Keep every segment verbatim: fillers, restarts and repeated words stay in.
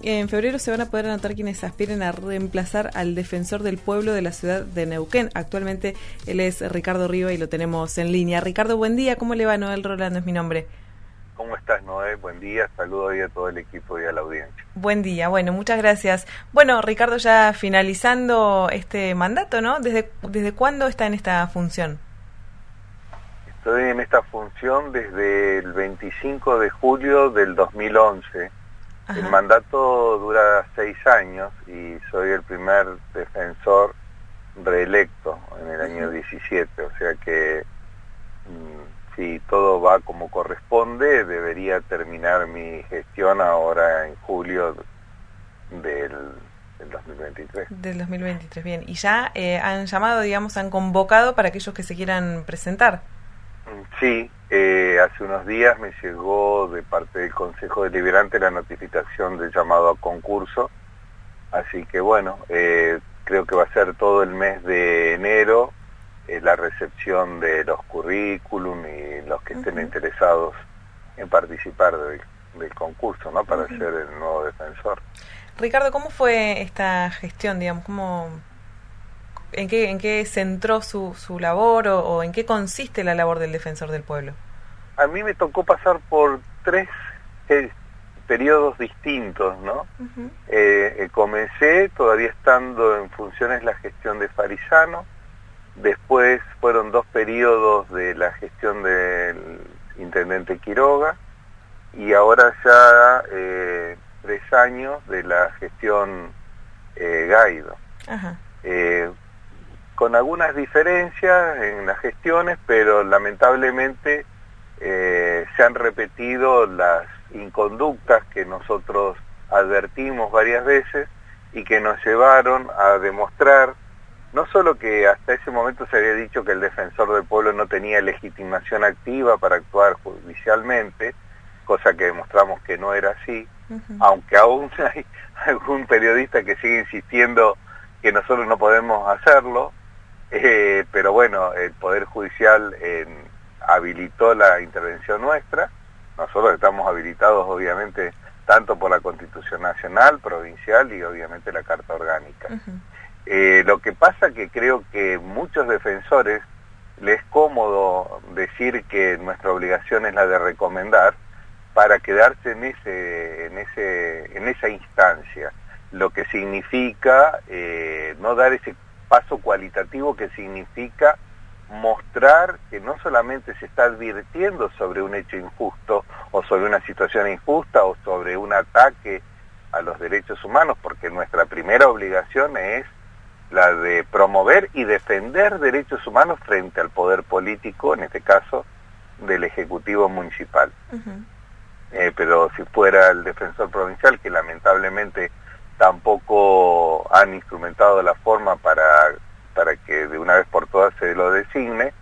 en febrero se van a poder anotar quienes aspiren a reemplazar al defensor del pueblo de la ciudad de Neuquén. Actualmente él es Ricardo Riva y lo tenemos en línea. Ricardo, buen día. ¿Cómo le va? Noel Rolando es mi nombre. ¿Cómo estás, Noé? Buen día. Saludo hoy a todo el equipo y a la audiencia. Buen día. Bueno, muchas gracias. Bueno, Ricardo, ya finalizando este mandato, ¿no? ¿Desde, desde cuándo está en esta función? Estoy en esta función desde el veinticinco de julio del dos mil once. Ajá. El mandato dura seis años y soy el primer defensor reelecto en el año diecisiete, o sea que mmm, si todo va como corresponde, debería terminar mi gestión ahora en julio del, del dos mil veintitrés. Del dos mil veintitrés, bien. ¿Y ya eh, han llamado, digamos, han convocado para aquellos que se quieran presentar? Sí, eh, hace unos días me llegó de parte del Consejo Deliberante la notificación del llamado a concurso, así que bueno, eh, creo que va a ser todo el mes de enero eh, la recepción de los currículum y los que estén uh-huh. interesados en participar del, del concurso, ¿no? Para uh-huh. ser el nuevo defensor. Ricardo, ¿cómo fue esta gestión, digamos? ¿Cómo, en qué, en qué centró su, su labor o, o en qué consiste la labor del defensor del pueblo? A mí me tocó pasar por tres eh, periodos distintos, ¿no? Uh-huh. eh, eh, comencé todavía estando en funciones la gestión de Farisano, después fueron dos periodos de la gestión del intendente Quiroga y ahora ya eh, tres años de la gestión eh, Gaido. Uh-huh. eh, con algunas diferencias en las gestiones, pero lamentablemente eh, se han repetido las inconductas que nosotros advertimos varias veces y que nos llevaron a demostrar no solo que hasta ese momento se había dicho que el defensor del pueblo no tenía legitimación activa para actuar judicialmente, cosa que demostramos que no era así, uh-huh. aunque aún hay algún periodista que sigue insistiendo que nosotros no podemos hacerlo, eh, pero bueno, el Poder Judicial eh, habilitó la intervención nuestra. Nosotros estamos habilitados obviamente tanto por la Constitución Nacional, Provincial y obviamente la Carta Orgánica. Uh-huh. Eh, lo que pasa que creo que muchos defensores les es cómodo decir que nuestra obligación es la de recomendar para quedarse en ese, en ese, en esa instancia, lo que significa eh, no dar ese paso cualitativo que significa mostrar que no solamente se está advirtiendo sobre un hecho injusto o sobre una situación injusta o sobre un ataque a los derechos humanos, porque nuestra primera obligación es la de promover y defender derechos humanos frente al poder político, en este caso del Ejecutivo Municipal. Uh-huh. Eh, pero si fuera el defensor provincial, que lamentablemente tampoco han instrumentado la forma para, para que de una vez por todas se lo designe,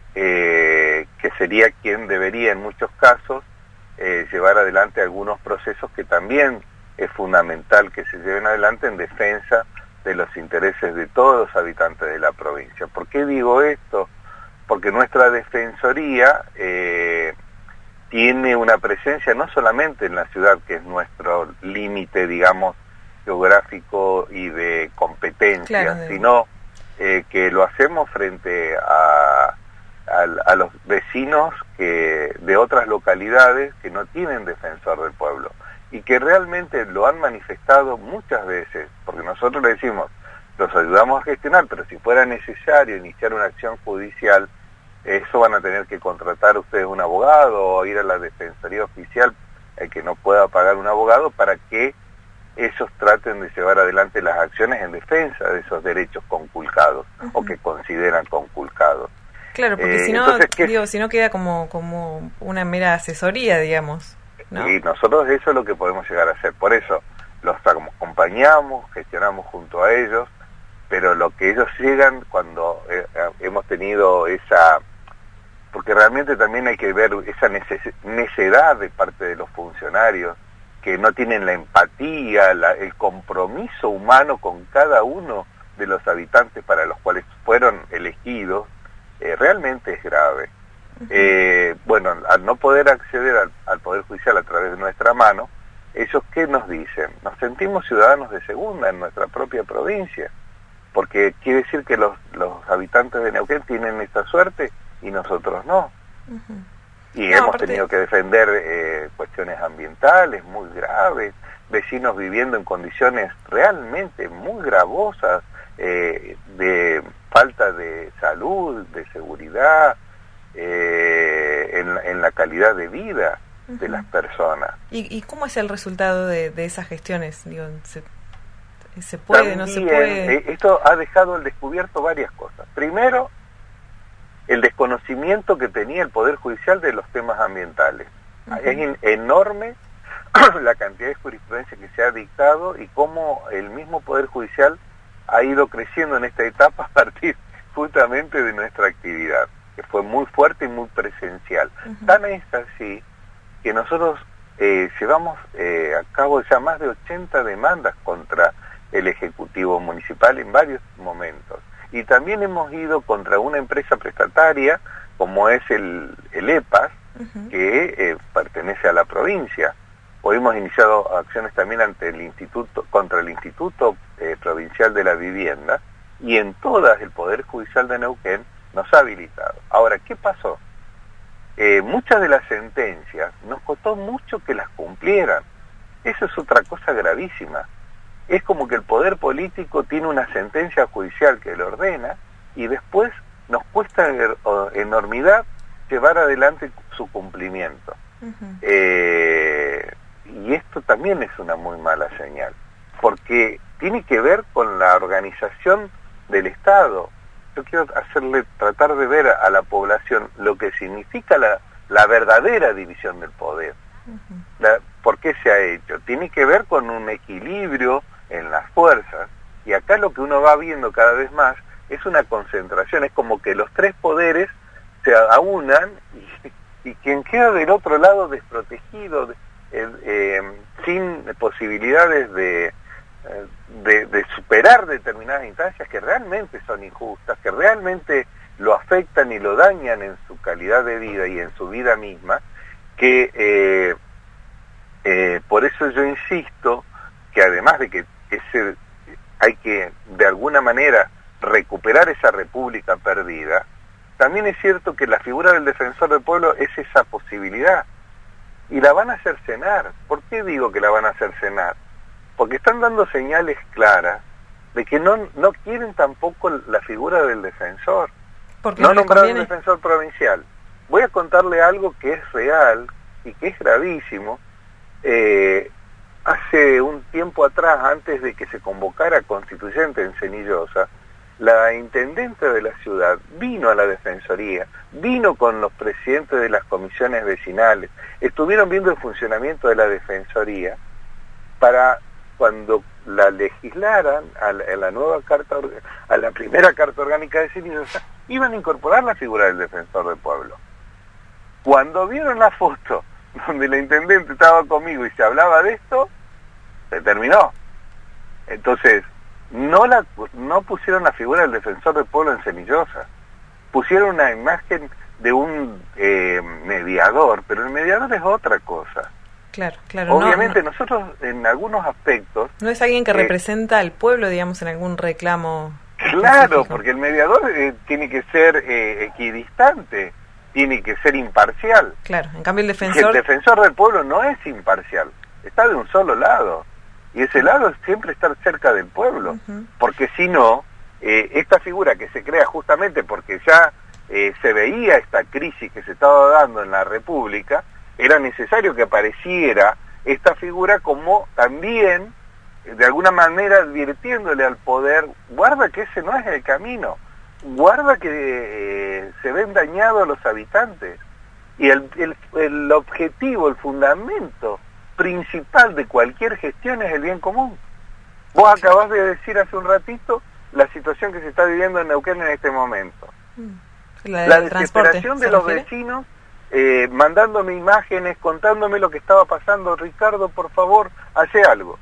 eh, que sería quien debería en muchos casos eh, llevar adelante algunos procesos que también es fundamental que se lleven adelante en defensa de los intereses de todos los habitantes de la provincia. ¿Por qué digo esto? Porque nuestra defensoría eh, tiene una presencia no solamente en la ciudad, que es nuestro límite, digamos, geográfico y de competencia, claro, sino eh, que lo hacemos frente a, a, a los vecinos que de otras localidades que no tienen defensor del pueblo y que realmente lo han manifestado muchas veces, porque nosotros le decimos, los ayudamos a gestionar, pero si fuera necesario iniciar una acción judicial, eso van a tener que contratar ustedes un abogado o ir a la Defensoría Oficial, el que no pueda pagar un abogado, para que ellos traten de llevar adelante las acciones en defensa de esos derechos conculcados, uh-huh. o que consideran conculcados. Claro, porque eh, si no, entonces, ¿qué? digo, si no queda como, como una mera asesoría, digamos, ¿no? Y nosotros eso es lo que podemos llegar a hacer. Por eso los acompañamos, gestionamos junto a ellos, pero lo que ellos llegan cuando eh, hemos tenido esa... Porque realmente también hay que ver esa neces- necedad de parte de los funcionarios, que no tienen la empatía, la, el compromiso humano con cada uno de los habitantes para los cuales fueron elegidos, eh, realmente es grave. Uh-huh. Eh, bueno, al no poder acceder al, al Poder Judicial a través de nuestra mano, ¿ellos qué nos dicen? Nos sentimos ciudadanos de segunda en nuestra propia provincia, porque quiere decir que los, los habitantes de Neuquén tienen esta suerte y nosotros no. Uh-huh. Y no, hemos aparte... tenido que defender eh, cuestiones ambientales muy graves, vecinos viviendo en condiciones realmente muy gravosas, eh, de falta de salud, de seguridad, eh, en, en la calidad de vida uh-huh. de las personas. ¿Y, y cómo es el resultado de, de esas gestiones? Digo, ¿se, se puede, También, no se puede? Eh, esto ha dejado al descubierto varias cosas. Primero, el desconocimiento que tenía el Poder Judicial de los temas ambientales. Uh-huh. Es in, enorme la cantidad de jurisprudencia que se ha dictado y cómo el mismo Poder Judicial ha ido creciendo en esta etapa a partir justamente de nuestra actividad, que fue muy fuerte y muy presencial. Uh-huh. Tan es así que nosotros eh, llevamos eh, a cabo ya más de ochenta demandas contra el Ejecutivo Municipal en varios momentos. Y también hemos ido contra una empresa prestataria, como es el, el E P A S, uh-huh. que eh, pertenece a la provincia. Hoy hemos iniciado acciones también ante el instituto, contra el Instituto eh, Provincial de la Vivienda, y en todas el Poder Judicial de Neuquén nos ha habilitado. Ahora, ¿qué pasó? Eh, muchas de las sentencias nos costó mucho que las cumplieran. Eso es otra cosa gravísima. Es como que el poder político tiene una sentencia judicial que le ordena y después nos cuesta enormidad llevar adelante su cumplimiento. Uh-huh. Eh, y esto también es una muy mala señal, porque tiene que ver con la organización del Estado. Yo quiero hacerle, tratar de ver a la población lo que significa la, la verdadera división del poder. Uh-huh. La, ¿Por qué se ha hecho? Tiene que ver con un equilibrio en las fuerzas, y acá lo que uno va viendo cada vez más es una concentración, es como que los tres poderes se aunan y, y quien queda del otro lado desprotegido, eh, eh, sin posibilidades de, de, de superar determinadas instancias que realmente son injustas, que realmente lo afectan y lo dañan en su calidad de vida y en su vida misma, que eh, eh, por eso yo insisto que además de que ese, hay que de alguna manera recuperar esa república perdida, también es cierto que la figura del defensor del pueblo es esa posibilidad, y la van a cercenar. ¿Por qué digo que la van a cercenar? Porque están dando señales claras de que no, no quieren tampoco la figura del defensor, no nombrar un defensor provincial. Voy a contarle algo que es real y que es gravísimo. eh, Hace un tiempo atrás, antes de que se convocara constituyente en Cenillosa, la intendente de la ciudad vino a la Defensoría, vino con los presidentes de las comisiones vecinales, estuvieron viendo el funcionamiento de la Defensoría para cuando la legislaran a la, a la nueva carta, a la primera carta orgánica de Cenillosa, iban a incorporar la figura del defensor del pueblo. Cuando vieron la foto donde la intendente estaba conmigo y se hablaba de esto, se terminó. Entonces, no la no pusieron la figura del defensor del pueblo en Cenillosa, pusieron una imagen de un eh, mediador, pero el mediador es otra cosa. Claro, claro. Obviamente no, no. nosotros en algunos aspectos... No es alguien que eh, representa al pueblo, digamos, en algún reclamo. Claro, específico. Porque el mediador eh, tiene que ser eh, equidistante, tiene que ser imparcial. Claro, en cambio el defensor... El defensor del pueblo no es imparcial, está de un solo lado. Y ese lado es siempre estar cerca del pueblo. Uh-huh. Porque si no, eh, esta figura que se crea justamente porque ya eh, se veía esta crisis que se estaba dando en la República, era necesario que apareciera esta figura como también, de alguna manera, advirtiéndole al poder, guarda que ese no es el camino. Guarda que eh, se ven dañados los habitantes. Y el, el, el objetivo, el fundamento principal de cualquier gestión es el bien común. Vos acabás de decir hace un ratito la situación que se está viviendo en Neuquén en este momento. La, la desesperación de los vecinos, eh, mandándome imágenes, contándome lo que estaba pasando. Ricardo, por favor, hace algo.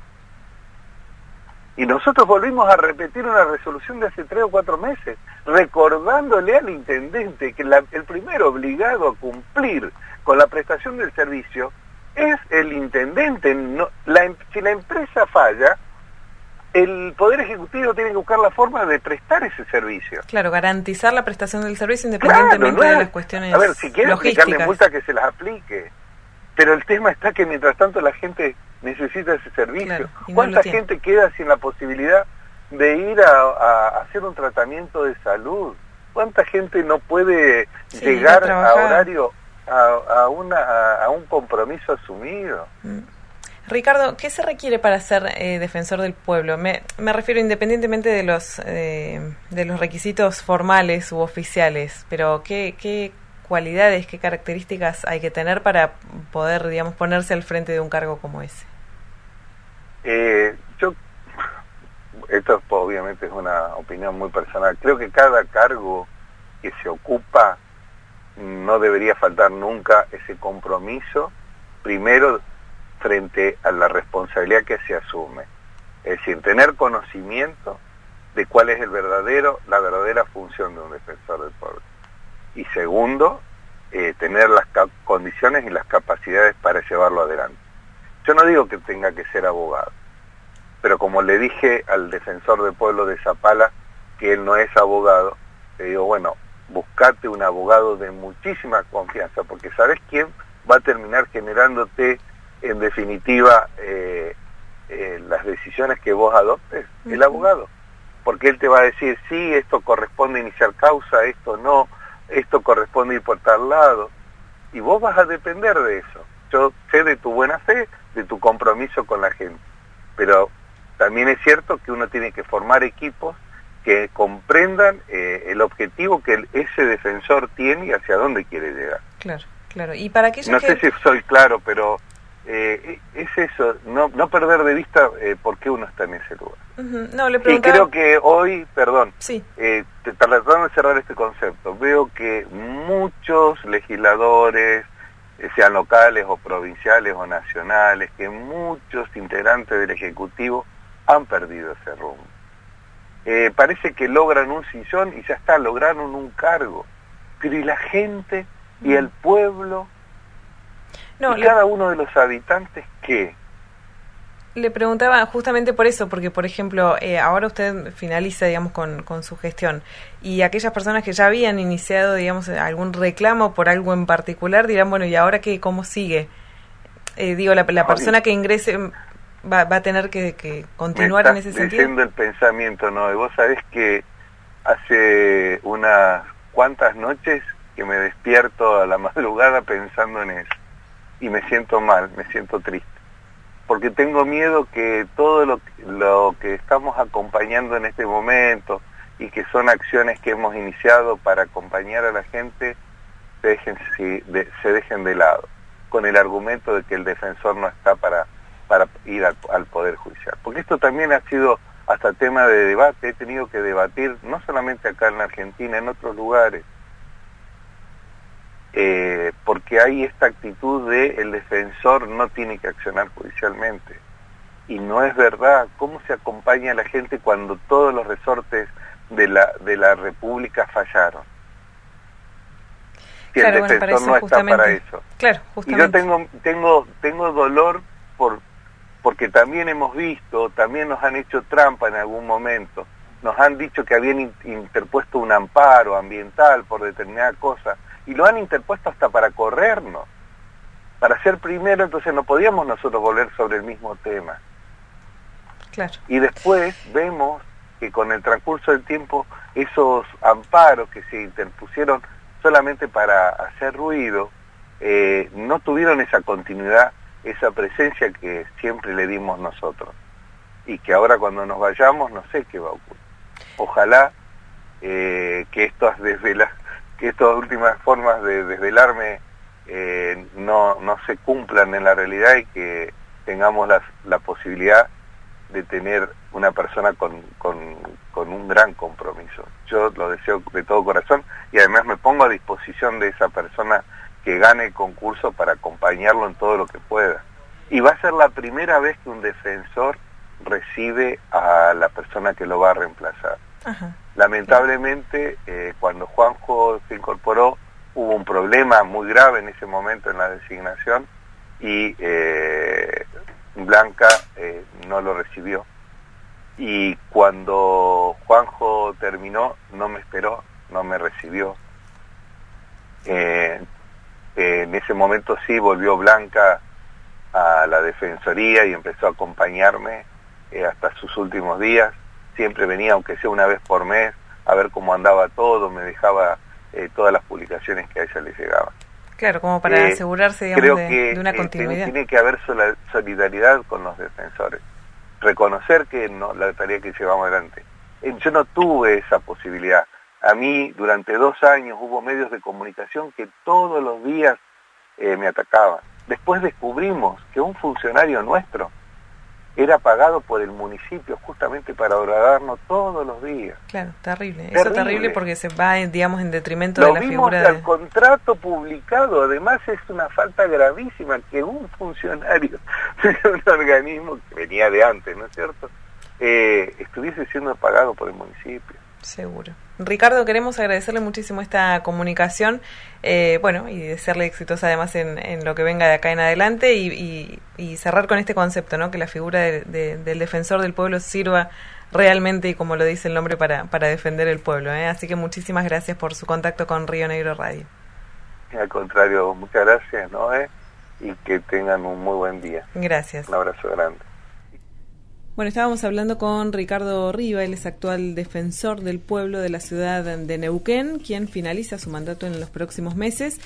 Y nosotros volvimos a repetir una resolución de hace tres o cuatro meses, recordándole al intendente que la, el primero obligado a cumplir con la prestación del servicio es el intendente. No, la, si la empresa falla, el Poder Ejecutivo tiene que buscar la forma de prestar ese servicio. Claro, garantizar la prestación del servicio independientemente claro, no es, de las cuestiones logísticas. A ver, si quiere aplicarle multa, que se las aplique. Pero el tema está que mientras tanto la gente necesita ese servicio. Claro, no ¿Cuánta gente queda sin la posibilidad de ir a, a hacer un tratamiento de salud? ¿Cuánta gente no puede sí, llegar a horario, a, a, una, a, a un compromiso asumido? Mm. Ricardo, ¿qué se requiere para ser eh, defensor del pueblo? Me, me refiero independientemente de los eh, de los requisitos formales u oficiales, pero ¿qué, qué cualidades, qué características hay que tener para poder, digamos, ponerse al frente de un cargo como ese? Eh, yo, esto obviamente es una opinión muy personal. Creo que cada cargo que se ocupa no debería faltar nunca ese compromiso, primero frente a la responsabilidad que se asume. Es decir, tener conocimiento de cuál es el verdadero, la verdadera función de un defensor del pueblo. Y segundo, eh, tener las condiciones y las capacidades para llevarlo adelante. Yo no digo que tenga que ser abogado, pero como le dije al defensor del pueblo de Zapala, que él no es abogado, le digo, bueno, buscate un abogado de muchísima confianza, porque ¿sabes quién va a terminar generándote en definitiva eh, eh, las decisiones que vos adoptes? Uh-huh. El abogado, porque él te va a decir, sí, esto corresponde iniciar causa, esto no, esto corresponde ir por tal lado, y vos vas a depender de eso. Yo sé de tu buena fe, de tu compromiso con la gente, pero también es cierto que uno tiene que formar equipos que comprendan eh, el objetivo que el, ese defensor tiene y hacia dónde quiere llegar. Claro, claro. Y para aquellos no que... sé si soy claro, pero eh, es eso, no, no perder de vista eh, por qué uno está en ese lugar. Uh-huh. No, le preguntaba... Y creo que hoy, perdón, sí. eh, tratando de cerrar este concepto, veo que muchos legisladores, eh, sean locales o provinciales o nacionales, que muchos integrantes del Ejecutivo han perdido ese rumbo. Eh, parece que logran un sillón y ya está, lograron un cargo, pero ¿y la gente y el pueblo no, y le... cada uno de los habitantes qué? Le preguntaba justamente por eso, porque por ejemplo, eh, ahora usted finaliza, digamos, con, con su gestión, y aquellas personas que ya habían iniciado, digamos, algún reclamo por algo en particular, dirán, bueno, ¿y ahora qué? ¿Cómo sigue? Eh, digo, la, la persona que ingrese... Va, va a tener que, que continuar en ese sentido. Leyendo el pensamiento, ¿no? Y vos sabés que hace unas cuantas noches que me despierto a la madrugada pensando en eso. Y me siento mal, me siento triste. Porque tengo miedo que todo lo, lo que estamos acompañando en este momento y que son acciones que hemos iniciado para acompañar a la gente, se dejen, se, de, se dejen de lado. Con el argumento de que el defensor no está para... para ir al, al Poder Judicial. Porque esto también ha sido hasta tema de debate, he tenido que debatir, no solamente acá en la Argentina, en otros lugares, eh, porque hay esta actitud de el defensor no tiene que accionar judicialmente. Y no es verdad. ¿Cómo se acompaña a la gente cuando todos los resortes de la, de la República fallaron? Si claro, el defensor bueno, no está para eso. Claro, justamente. Y yo tengo, tengo, tengo dolor por... porque también hemos visto, también nos han hecho trampa en algún momento, nos han dicho que habían in- interpuesto un amparo ambiental por determinada cosa, y lo han interpuesto hasta para corrernos, para ser primero, entonces no podíamos nosotros volver sobre el mismo tema. Claro. Y después vemos que con el transcurso del tiempo, esos amparos que se interpusieron solamente para hacer ruido, eh, no tuvieron esa continuidad, esa presencia que siempre le dimos nosotros, y que ahora cuando nos vayamos no sé qué va a ocurrir. Ojalá eh, que estas desvela, que estas últimas formas de desvelarme eh, no, no se cumplan en la realidad y que tengamos la, la posibilidad de tener una persona con, con, con un gran compromiso. Yo lo deseo de todo corazón y además me pongo a disposición de esa persona que gane el concurso para acompañarlo en todo lo que pueda. Y va a ser la primera vez que un defensor recibe a la persona que lo va a reemplazar. Ajá. Lamentablemente, eh, cuando Juanjo se incorporó, hubo un problema muy grave en ese momento en la designación, y eh, Blanca eh, no lo recibió. Y cuando Juanjo terminó, no me esperó, no me recibió. Eh, eh, en ese momento sí volvió Blanca a la Defensoría y empezó a acompañarme eh, hasta sus últimos días. Siempre venía, aunque sea una vez por mes, a ver cómo andaba todo, me dejaba eh, todas las publicaciones que a ella le llegaban. Claro, como para eh, asegurarse, digamos, creo de, que, de una continuidad. Eh, tiene que haber solidaridad con los defensores. Reconocer que no, la tarea que llevamos adelante. Eh, yo no tuve esa posibilidad. A mí, durante dos años, hubo medios de comunicación que todos los días eh, me atacaban. Después descubrimos que un funcionario nuestro era pagado por el municipio justamente para horadarnos todos los días. Claro, terrible. terrible. Eso terrible porque se va, digamos, en detrimento Lo de la vimos figura al de... contrato publicado. Además es una falta gravísima que un funcionario de un organismo que venía de antes, ¿no es cierto?, eh, estuviese siendo pagado por el municipio. Seguro. Ricardo, queremos agradecerle muchísimo esta comunicación, eh, bueno, y desearle exitosa además en, en lo que venga de acá en adelante y, y, y cerrar con este concepto, ¿no? Que la figura de, de, del defensor del pueblo sirva realmente, y como lo dice el nombre, para, para defender el pueblo, ¿eh? Así que muchísimas gracias por su contacto con Río Negro Radio. Al contrario, muchas gracias, Noé, y que tengan un muy buen día. Gracias. Un abrazo grande. Bueno, estábamos hablando con Ricardo Riva, él es actual defensor del pueblo de la ciudad de Neuquén, quien finaliza su mandato en los próximos meses.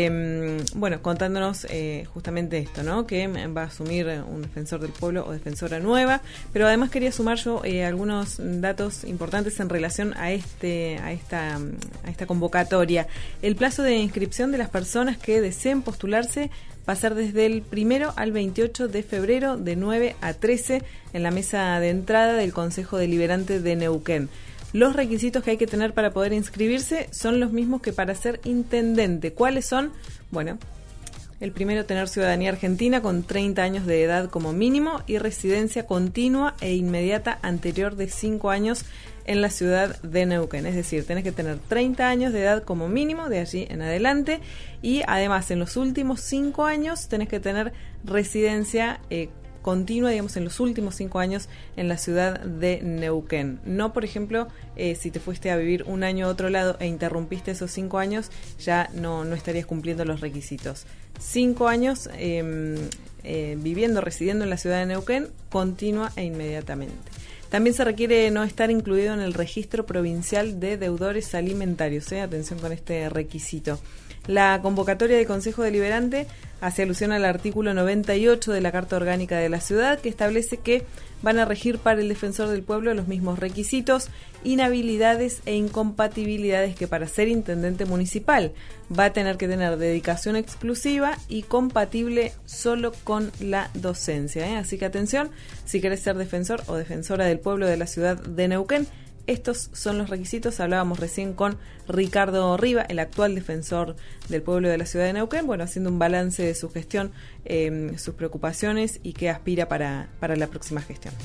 Eh, bueno, contándonos eh, justamente esto, ¿no? Que va a asumir un defensor del pueblo o defensora nueva, pero además quería sumar yo eh, algunos datos importantes en relación a este, a esta, a esta convocatoria. El plazo de inscripción de las personas que deseen postularse va a ser desde el primero al veintiocho de febrero de nueve a trece en la mesa de entrada del Consejo Deliberante de Neuquén. Los requisitos que hay que tener para poder inscribirse son los mismos que para ser intendente. ¿Cuáles son? Bueno, el primero, tener ciudadanía argentina con treinta años de edad como mínimo y residencia continua e inmediata anterior de cinco años en la ciudad de Neuquén. Es decir, tenés que tener treinta años de edad como mínimo, de allí en adelante, y además en los últimos cinco años tenés que tener residencia eh, continua, digamos, en los últimos cinco años en la ciudad de Neuquén. No, por ejemplo, eh, si te fuiste a vivir un año a otro lado e interrumpiste esos cinco años, ya no, no estarías cumpliendo los requisitos. Cinco años eh, eh, viviendo, residiendo en la ciudad de Neuquén, continua e inmediatamente. También se requiere no estar incluido en el registro provincial de deudores alimentarios. ¿eh? Atención con este requisito. La convocatoria del Consejo Deliberante hace alusión al artículo noventa y ocho de la Carta Orgánica de la Ciudad, que establece que van a regir para el defensor del pueblo los mismos requisitos, inhabilidades e incompatibilidades que para ser intendente municipal. Va a tener que tener dedicación exclusiva y compatible solo con la docencia. ¿eh? Así que atención, si querés ser defensor o defensora del pueblo de la ciudad de Neuquén, estos son los requisitos. Hablábamos recién con Ricardo Riva, el actual defensor del pueblo de la ciudad de Neuquén, bueno, haciendo un balance de su gestión, eh, sus preocupaciones y qué aspira para, para la próxima gestión.